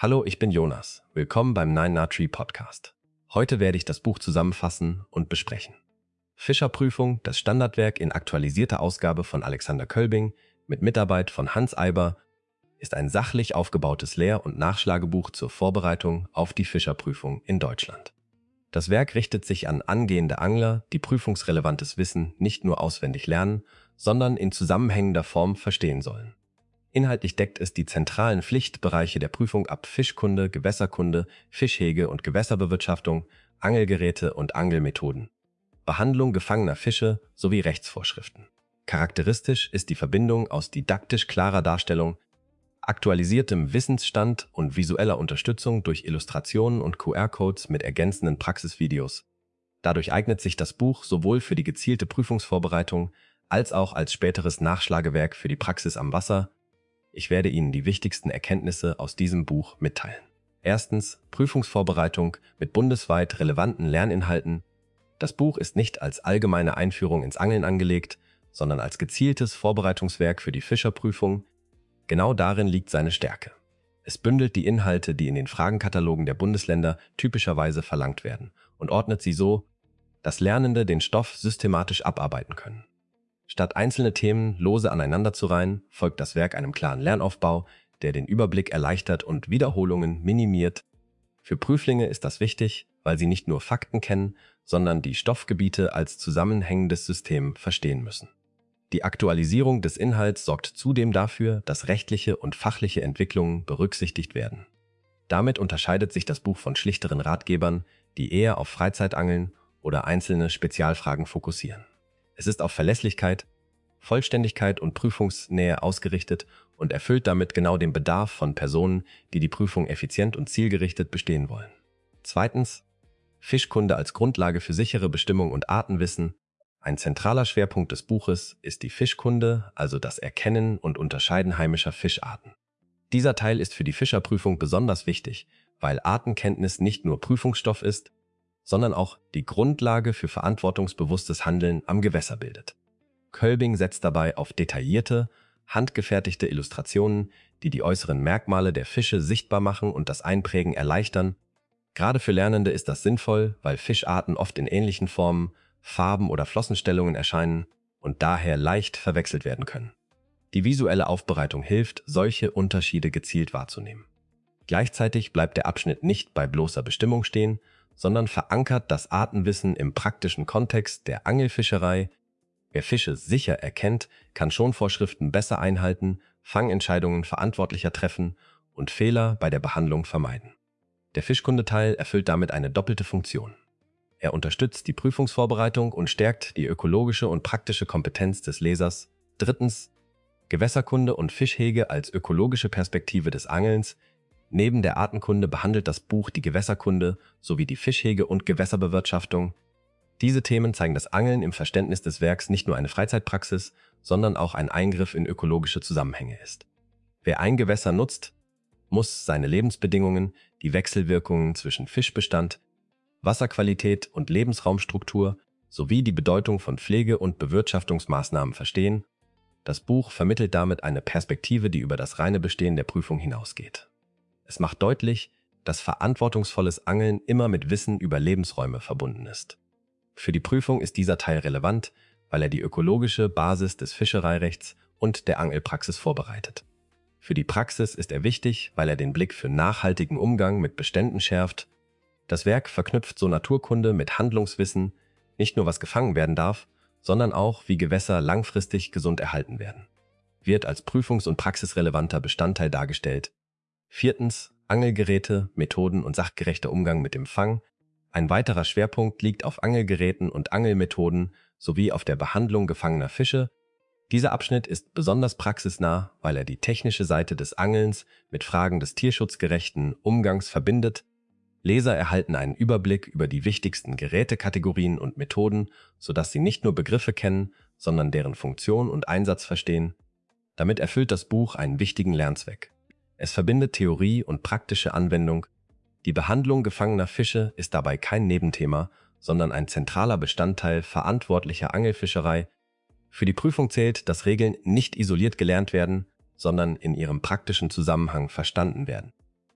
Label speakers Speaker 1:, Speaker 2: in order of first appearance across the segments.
Speaker 1: Hallo, ich bin Jonas. Willkommen beim Nine Nut Tree Podcast. Heute werde ich das Buch zusammenfassen und besprechen. Fischerprüfung, das Standardwerk in aktualisierter Ausgabe von Alexander Kölbing mit Mitarbeit von Hans Eiber, ist ein sachlich aufgebautes Lehr- und Nachschlagebuch zur Vorbereitung auf die Fischerprüfung in Deutschland. Das Werk richtet sich an angehende Angler, die prüfungsrelevantes Wissen nicht nur auswendig lernen, sondern in zusammenhängender Form verstehen sollen. Inhaltlich deckt es die zentralen Pflichtbereiche der Prüfung ab: Fischkunde, Gewässerkunde, Fischhege und Gewässerbewirtschaftung, Angelgeräte und Angelmethoden, Behandlung gefangener Fische sowie Rechtsvorschriften. Charakteristisch ist die Verbindung aus didaktisch klarer Darstellung, aktualisiertem Wissensstand und visueller Unterstützung durch Illustrationen und QR-Codes mit ergänzenden Praxisvideos. Dadurch eignet sich das Buch sowohl für die gezielte Prüfungsvorbereitung als auch als späteres Nachschlagewerk für die Praxis am Wasser. Ich werde Ihnen die wichtigsten Erkenntnisse aus diesem Buch mitteilen. Erstens, Prüfungsvorbereitung mit bundesweit relevanten Lerninhalten. Das Buch ist nicht als allgemeine Einführung ins Angeln angelegt, sondern als gezieltes Vorbereitungswerk für die Fischerprüfung. Genau darin liegt seine Stärke. Es bündelt die Inhalte, die in den Fragenkatalogen der Bundesländer typischerweise verlangt werden, und ordnet sie so, dass Lernende den Stoff systematisch abarbeiten können. Statt einzelne Themen lose aneinander zu reihen, folgt das Werk einem klaren Lernaufbau, der den Überblick erleichtert und Wiederholungen minimiert. Für Prüflinge ist das wichtig, weil sie nicht nur Fakten kennen, sondern die Stoffgebiete als zusammenhängendes System verstehen müssen. Die Aktualisierung des Inhalts sorgt zudem dafür, dass rechtliche und fachliche Entwicklungen berücksichtigt werden. Damit unterscheidet sich das Buch von schlichteren Ratgebern, die eher auf Freizeitangeln oder einzelne Spezialfragen fokussieren. Es ist auf Verlässlichkeit, Vollständigkeit und Prüfungsnähe ausgerichtet und erfüllt damit genau den Bedarf von Personen, die die Prüfung effizient und zielgerichtet bestehen wollen. Zweitens, Fischkunde als Grundlage für sichere Bestimmung und Artenwissen. Ein zentraler Schwerpunkt des Buches ist die Fischkunde, also das Erkennen und Unterscheiden heimischer Fischarten. Dieser Teil ist für die Fischerprüfung besonders wichtig, weil Artenkenntnis nicht nur Prüfungsstoff ist, sondern auch die Grundlage für verantwortungsbewusstes Handeln am Gewässer bildet. Kölbing setzt dabei auf detaillierte, handgefertigte Illustrationen, die die äußeren Merkmale der Fische sichtbar machen und das Einprägen erleichtern. Gerade für Lernende ist das sinnvoll, weil Fischarten oft in ähnlichen Formen, Farben oder Flossenstellungen erscheinen und daher leicht verwechselt werden können. Die visuelle Aufbereitung hilft, solche Unterschiede gezielt wahrzunehmen. Gleichzeitig bleibt der Abschnitt nicht bei bloßer Bestimmung stehen, sondern verankert das Artenwissen im praktischen Kontext der Angelfischerei. Wer Fische sicher erkennt, kann Schonvorschriften besser einhalten, Fangentscheidungen verantwortlicher treffen und Fehler bei der Behandlung vermeiden. Der Fischkundeteil erfüllt damit eine doppelte Funktion. Er unterstützt die Prüfungsvorbereitung und stärkt die ökologische und praktische Kompetenz des Lesers. Drittens, Gewässerkunde und Fischhege als ökologische Perspektive des Angelns. Neben der Artenkunde behandelt das Buch die Gewässerkunde sowie die Fischhege und Gewässerbewirtschaftung. Diese Themen zeigen, dass Angeln im Verständnis des Werks nicht nur eine Freizeitpraxis, sondern auch ein Eingriff in ökologische Zusammenhänge ist. Wer ein Gewässer nutzt, muss seine Lebensbedingungen, die Wechselwirkungen zwischen Fischbestand, Wasserqualität und Lebensraumstruktur sowie die Bedeutung von Pflege- und Bewirtschaftungsmaßnahmen verstehen. Das Buch vermittelt damit eine Perspektive, die über das reine Bestehen der Prüfung hinausgeht. Es macht deutlich, dass verantwortungsvolles Angeln immer mit Wissen über Lebensräume verbunden ist. Für die Prüfung ist dieser Teil relevant, weil er die ökologische Basis des Fischereirechts und der Angelpraxis vorbereitet. Für die Praxis ist er wichtig, weil er den Blick für nachhaltigen Umgang mit Beständen schärft. Das Werk verknüpft so Naturkunde mit Handlungswissen, nicht nur was gefangen werden darf, sondern auch, wie Gewässer langfristig gesund erhalten werden. Wird als prüfungs- und praxisrelevanter Bestandteil dargestellt. Viertens, Angelgeräte, Methoden und sachgerechter Umgang mit dem Fang. Ein weiterer Schwerpunkt liegt auf Angelgeräten und Angelmethoden sowie auf der Behandlung gefangener Fische. Dieser Abschnitt ist besonders praxisnah, weil er die technische Seite des Angelns mit Fragen des tierschutzgerechten Umgangs verbindet. Leser erhalten einen Überblick über die wichtigsten Gerätekategorien und Methoden, sodass sie nicht nur Begriffe kennen, sondern deren Funktion und Einsatz verstehen. Damit erfüllt das Buch einen wichtigen Lernzweck. Es verbindet Theorie und praktische Anwendung. Die Behandlung gefangener Fische ist dabei kein Nebenthema, sondern ein zentraler Bestandteil verantwortlicher Angelfischerei. Für die Prüfung zählt, dass Regeln nicht isoliert gelernt werden, sondern in ihrem praktischen Zusammenhang verstanden werden.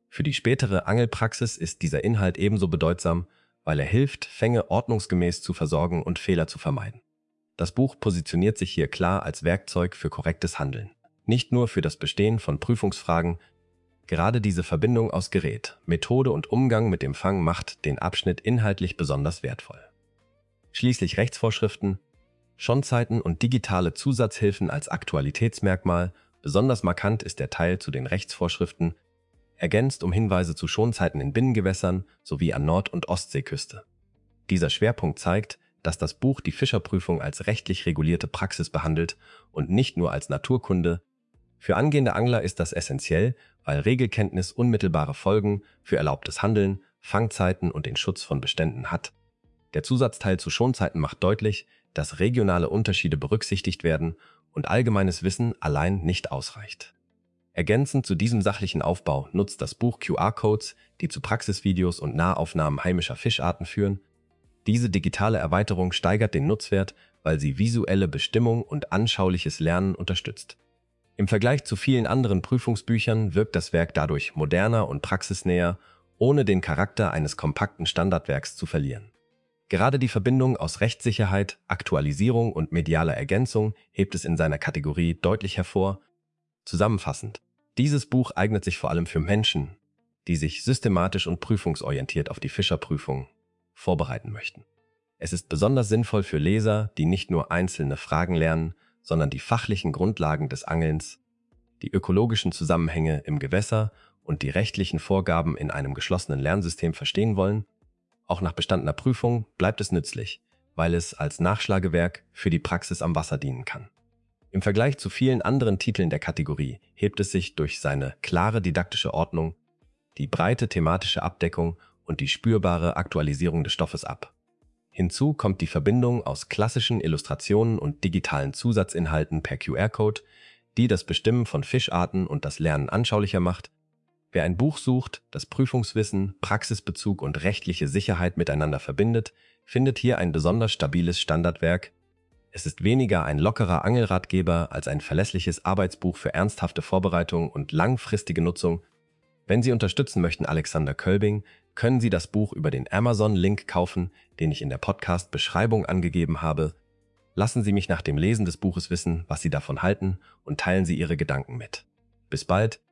Speaker 1: Für die spätere Angelpraxis ist dieser Inhalt ebenso bedeutsam, weil er hilft, Fänge ordnungsgemäß zu versorgen und Fehler zu vermeiden. Das Buch positioniert sich hier klar als Werkzeug für korrektes Handeln. Nicht nur für das Bestehen von Prüfungsfragen, gerade diese Verbindung aus Gerät, Methode und Umgang mit dem Fang macht den Abschnitt inhaltlich besonders wertvoll. Schließlich Rechtsvorschriften, Schonzeiten und digitale Zusatzhilfen als Aktualitätsmerkmal. Besonders markant ist der Teil zu den Rechtsvorschriften, ergänzt um Hinweise zu Schonzeiten in Binnengewässern sowie an Nord- und Ostseeküste. Dieser Schwerpunkt zeigt, dass das Buch die Fischerprüfung als rechtlich regulierte Praxis behandelt und nicht nur als Naturkunde. Für angehende Angler ist das essentiell, weil Regelkenntnis unmittelbare Folgen für erlaubtes Handeln, Fangzeiten und den Schutz von Beständen hat. Der Zusatzteil zu Schonzeiten macht deutlich, dass regionale Unterschiede berücksichtigt werden und allgemeines Wissen allein nicht ausreicht. Ergänzend zu diesem sachlichen Aufbau nutzt das Buch QR-Codes, die zu Praxisvideos und Nahaufnahmen heimischer Fischarten führen. Diese digitale Erweiterung steigert den Nutzwert, weil sie visuelle Bestimmung und anschauliches Lernen unterstützt. Im Vergleich zu vielen anderen Prüfungsbüchern wirkt das Werk dadurch moderner und praxisnäher, ohne den Charakter eines kompakten Standardwerks zu verlieren. Gerade die Verbindung aus Rechtssicherheit, Aktualisierung und medialer Ergänzung hebt es in seiner Kategorie deutlich hervor. Zusammenfassend: Dieses Buch eignet sich vor allem für Menschen, die sich systematisch und prüfungsorientiert auf die Fischerprüfung vorbereiten möchten. Es ist besonders sinnvoll für Leser, die nicht nur einzelne Fragen lernen, sondern die fachlichen Grundlagen des Angelns, die ökologischen Zusammenhänge im Gewässer und die rechtlichen Vorgaben in einem geschlossenen Lernsystem verstehen wollen. Auch nach bestandener Prüfung bleibt es nützlich, weil es als Nachschlagewerk für die Praxis am Wasser dienen kann. Im Vergleich zu vielen anderen Titeln der Kategorie hebt es sich durch seine klare didaktische Ordnung, die breite thematische Abdeckung und die spürbare Aktualisierung des Stoffes ab. Hinzu kommt die Verbindung aus klassischen Illustrationen und digitalen Zusatzinhalten per QR-Code, die das Bestimmen von Fischarten und das Lernen anschaulicher macht. Wer ein Buch sucht, das Prüfungswissen, Praxisbezug und rechtliche Sicherheit miteinander verbindet, findet hier ein besonders stabiles Standardwerk. Es ist weniger ein lockerer Angelratgeber als ein verlässliches Arbeitsbuch für ernsthafte Vorbereitung und langfristige Nutzung. Wenn Sie unterstützen möchten Alexander Kölbing, können Sie das Buch über den Amazon-Link kaufen, den ich in der Podcast-Beschreibung angegeben habe. Lassen Sie mich nach dem Lesen des Buches wissen, was Sie davon halten, und teilen Sie Ihre Gedanken mit. Bis bald!